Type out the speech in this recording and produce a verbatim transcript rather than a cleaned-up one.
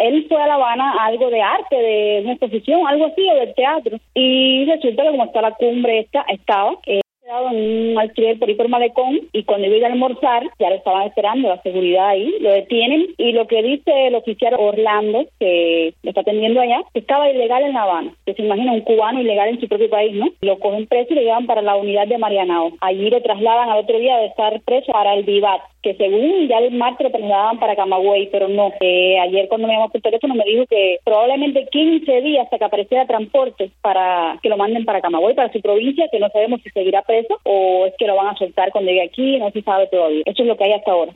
él fue a La Habana a algo de arte, de una exposición, algo así, o del teatro, y resulta que como está la cumbre esta, estaba... Eh, en un alquiler por ahí por Malecón, y cuando iba a almorzar ya lo estaban esperando la seguridad ahí, lo detienen, y lo que dice el oficial Orlando, que lo está atendiendo allá, que estaba ilegal en La Habana, que se imagina un cubano ilegal en su propio país, ¿no? Lo cogen preso y lo llevan para la unidad de Marianao. Allí lo trasladan al otro día de estar preso para el Vivat, que según ya el martes lo trasladaban para Camagüey, pero no. Eh, ayer cuando me llamó por teléfono me dijo que probablemente quince días hasta que apareciera transporte para que lo manden para Camagüey, para su provincia, que no sabemos si seguirá preso o es que lo van a soltar cuando llegue aquí, no se sabe todavía. Eso es lo que hay hasta ahora.